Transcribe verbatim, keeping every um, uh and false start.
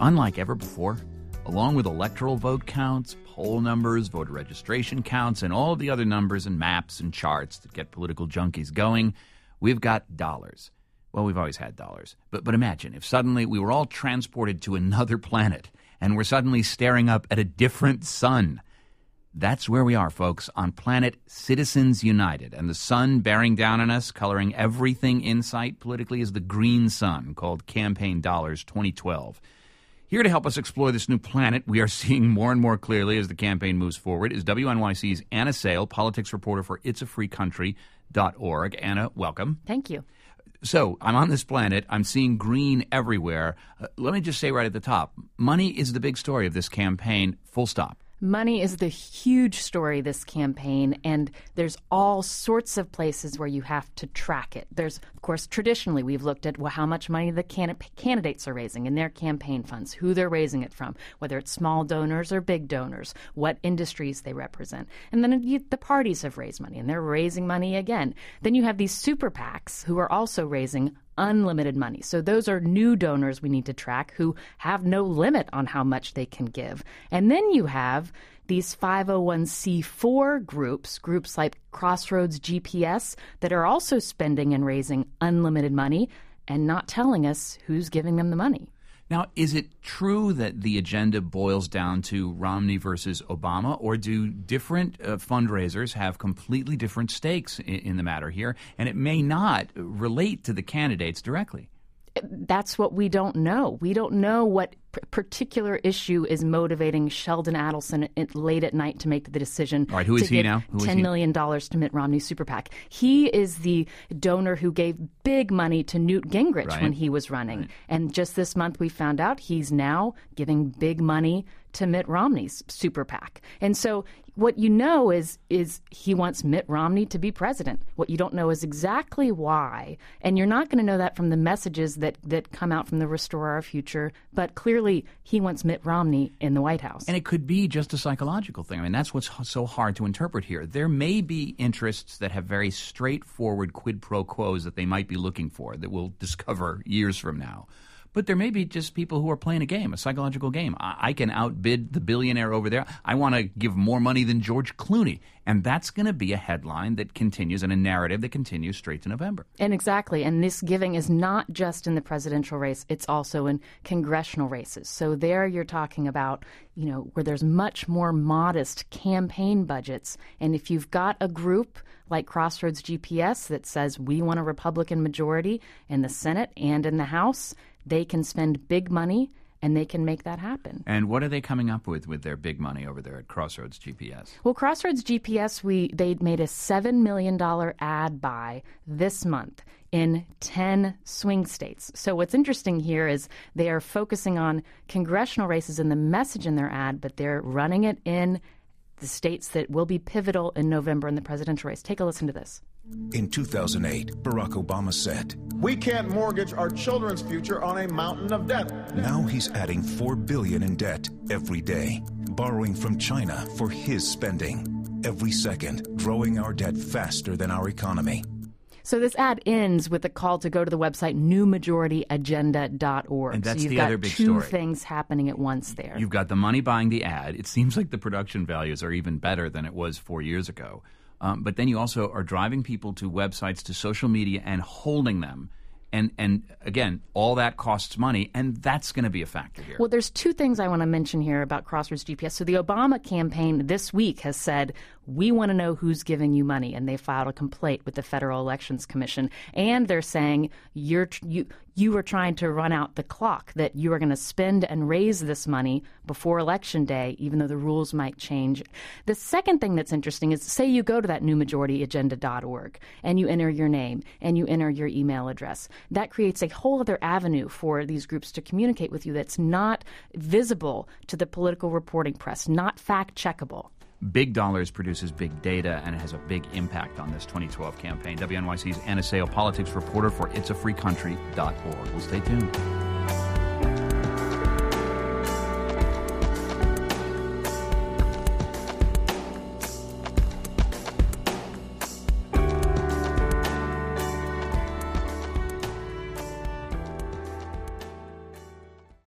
unlike ever before. Along with electoral vote counts, poll numbers, voter registration counts, and all of the other numbers and maps and charts that get political junkies going, we've got dollars. Well, we've always had dollars. But but imagine if suddenly we were all transported to another planet and we're suddenly staring up at a different sun. That's where we are, folks, on planet Citizens United. And the sun bearing down on us, coloring everything in sight politically, is the green sun called Campaign Dollars twenty twelve. Here to help us explore this new planet we are seeing more and more clearly as the campaign moves forward is W N Y C's Anna Sale, politics reporter for its a free country dot org. Anna, welcome. Thank you. So I'm on this planet. I'm seeing green everywhere. Uh, let me just say right at the top, money is the big story of this campaign, full stop. Money is the huge story this campaign, and there's all sorts of places where you have to track it. There's, of course, traditionally we've looked at well, how much money the can- candidates are raising in their campaign funds, who they're raising it from, whether it's small donors or big donors, what industries they represent. And then you, the parties have raised money, and they're raising money again. Then you have these super PACs who are also raising unlimited money. So those are new donors we need to track who have no limit on how much they can give. And then you have these five oh one c four groups, groups like Crossroads G P S, that are also spending and raising unlimited money and not telling us who's giving them the money. Now, is it true that the agenda boils down to Romney versus Obama, or do different uh, fundraisers have completely different stakes in, in the matter here, and it may not relate to the candidates directly? That's what we don't know. We don't know what p- particular issue is motivating Sheldon Adelson at, late at night to make the decision. All right, who is to he give now? Who is ten million dollars to Mitt Romney's super PAC. He is the donor who gave big money to Newt Gingrich Right. when he was running. Right. And just this month we found out he's now giving big money to Mitt Romney's super PAC. And so what you know is is he wants Mitt Romney to be president. What you don't know is exactly why. And you're not going to know that from the messages that, that come out from the Restore Our Future. But clearly he wants Mitt Romney in the White House. And it could be just a psychological thing. I mean, that's what's so hard to interpret here. There may be interests that have very straightforward quid pro quos that they might be looking for that we'll discover years from now. But there may be just people who are playing a game, a psychological game. I, I can outbid the billionaire over there. I want to give more money than George Clooney. And that's going to be a headline that continues and a narrative that continues straight to November. And exactly. And this giving is not just in the presidential race. It's also in congressional races. So there you're talking about, you know, where there's much more modest campaign budgets. And if you've got a group like Crossroads G P S that says we want a Republican majority in the Senate and in the House, they can spend big money and they can make that happen. And what are they coming up with with their big money over there at Crossroads G P S? Well, Crossroads G P S, we they made a seven million dollars ad buy this month in ten swing states. So what's interesting here is they are focusing on congressional races and the message in their ad, but they're running it in the states that will be pivotal in November in the presidential race. Take a listen to this. In two thousand eight, Barack Obama said, "We can't mortgage our children's future on a mountain of debt." Now he's adding four billion dollars in debt every day, borrowing from China for his spending. Every second, growing our debt faster than our economy. So this ad ends with a call to go to the website new majority agenda dot org. And that's so you've the got other big two story. things happening at once there. You've got the money buying the ad. It seems like the production values are even better than it was four years ago. Um, but then you also are driving people to websites, to social media, and holding them. And, and again, all that costs money, and that's going to be a factor here. Well, there's two things I want to mention here about Crossroads G P S. So the Obama campaign this week has said, we want to know who's giving you money, and they filed a complaint with the Federal Elections Commission. And they're saying you're you you are trying to run out the clock, that you are going to spend and raise this money before Election Day, even though the rules might change. The second thing that's interesting is, say you go to that new majority agenda dot org and you enter your name and you enter your email address. That creates a whole other avenue for these groups to communicate with you that's not visible to the political reporting press, not fact-checkable. Big Dollars produces big data, and it has a big impact on this twenty twelve campaign. W N Y C's Anna Sale, politics reporter for its a free country dot org. We'll stay tuned.